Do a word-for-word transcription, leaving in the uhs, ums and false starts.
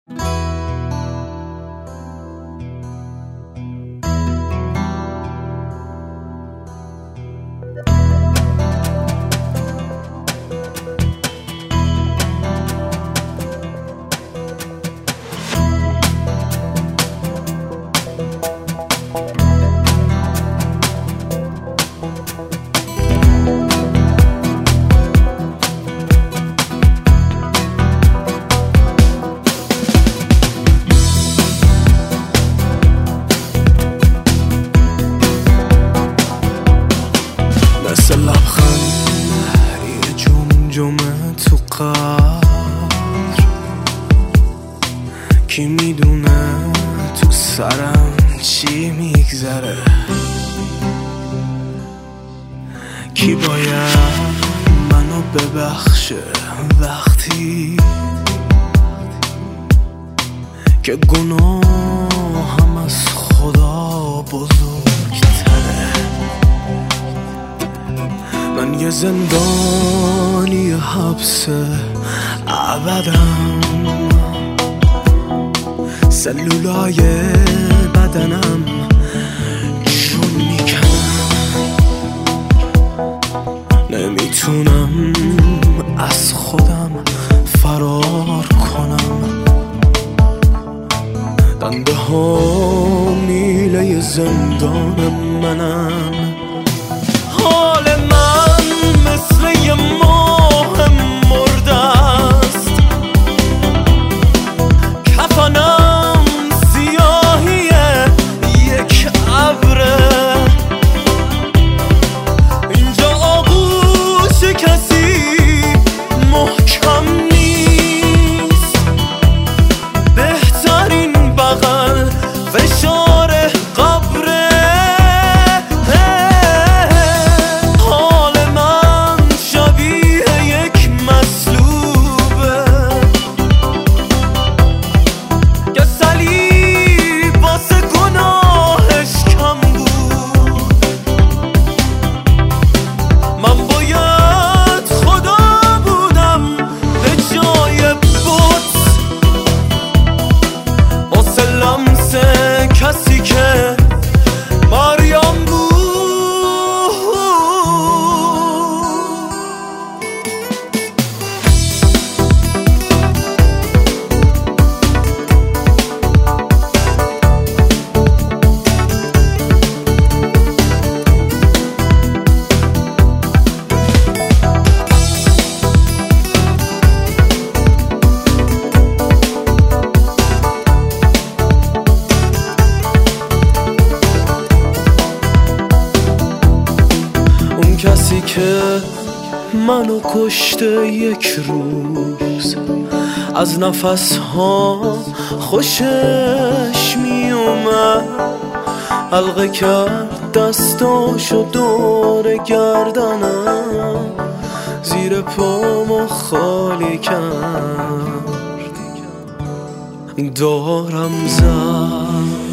مثل لبخند یه جمجمه تو قبر، کی میدونه تو سرم چی میگذره، کی باید منو ببخشه وقتی که گناهم از خدا بزرگتره. من یه زندانی حبس ابدم، سلولای بدنم جون میکنم، نمیتونم از خودم فرار کنم، دنده ها میله زندان منم. حال من مثل یه ماه مرده است، کفنم سیاهی یک ابره، اینجا آغوش کسی محکم نیست، بهترین بغل فشار قبره. کسی که مریم بود. کسی که منو کشته یک روز، از نفس ها خوشش می اومد، حلقه کرد دستاشو دور گردنم، زیر پامو خالی کرد، دارم زد